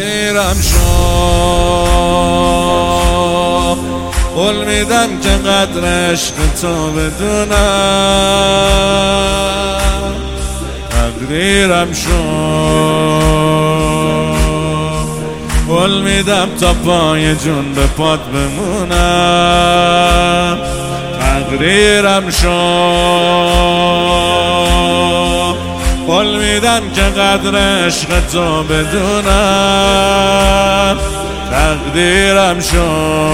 تقدیرم شو، قول میدم که قدر عشق تو بدونم. تقدیرم شو، قول میدم تا پای جون به پات بمونم. تقدیرم شو، قول میدم که قدر عشق تو بدونم. تقدیرم شو،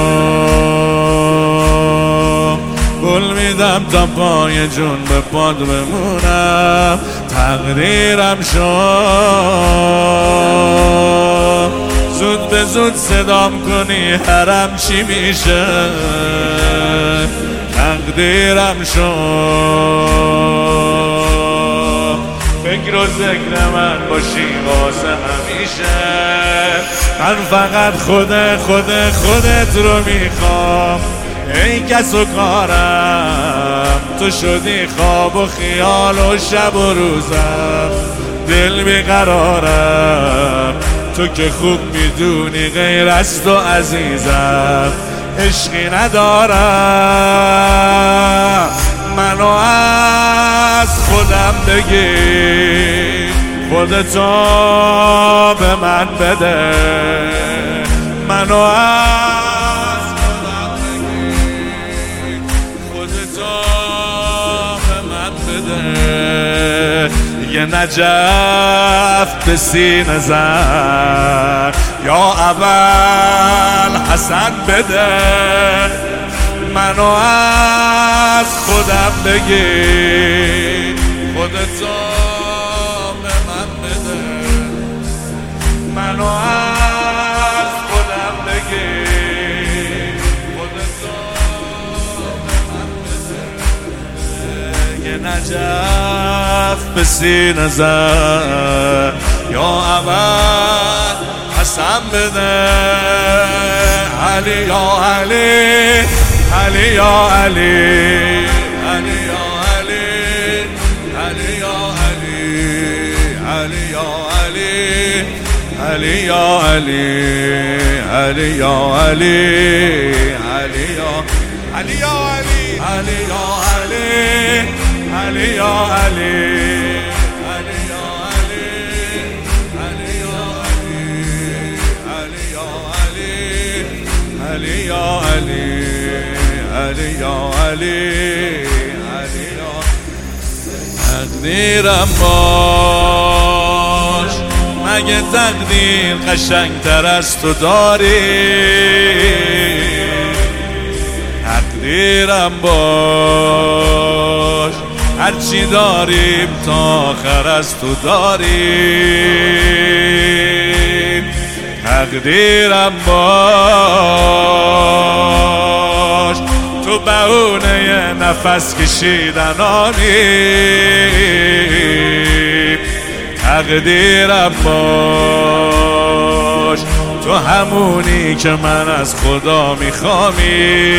قول میدم تا پای جون به پات بمونم. تقدیرم شو، زود به زود صدام کنی حرم چی میشه. تقدیرم شو، فکر و ذکر من باشی واسه همیشه. من فقط خودت رو میخوام، ای کس و کارم. تو شدی خواب و خیال و شب و روزم، دل بیقرارم. تو که خوب میدونی غیر از تو عزیزم عشقی ندارم. منو از خودم بگیر، خودتو به من بده. منو از خودم بگیر، خودتو به من بده. یه نجف به سینه زن، یا اول حسن بده. منو از خودم بگیر، خودتو به من بده. منو از خودم بگیر، خودتو به من بده. یه نجف به سینه زن، یا اول حسن بده. علی یا علی، علی یا علی، علی یا علی، علی یا علی، علی یا علی، علی یا علی، علی یا علی، علی یا علی، یا علی، علی یا علی، علی یا علی، علی یا علی، علی یا علی، علی یا. تقدیرم باش، مگه تقدیر قشنگتر از تو داری؟ تقدیرم باش، هرچی داریم تا آخر از تو داریم. تقدیرم باش، تو بهونه یه نفس کشیدن آنی. تقدیرم باش، تو همونی که من از خدا میخوامی.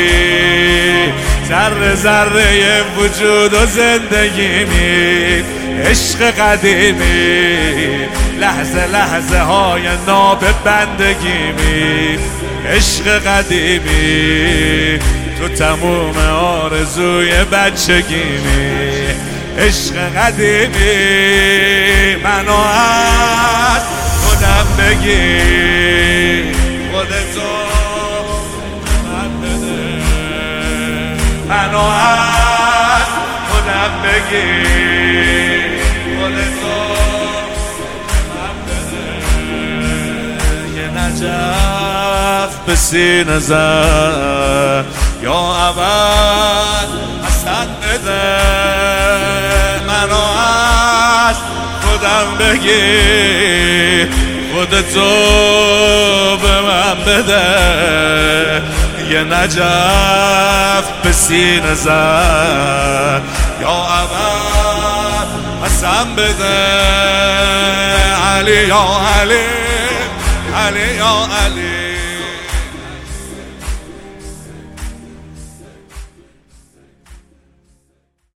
ذره ذره وجود و زندگیمی عشق قدیمی، لحظه لحظه های ناب بندگیمی عشق قدیمی. تو تموم آرزوی بچگیمی عشق قدیمی. منو از خودم بگیر، خودتو من بده. منو از خودم بگیر، خودتو من بده. یه نجف به سینه زن، یا اول حسن بده. منو از خودم بگیر، خودتو به من بده. یه نجف به سینه زن، یا اول حسن بده. علی یا علی، علی یا علی.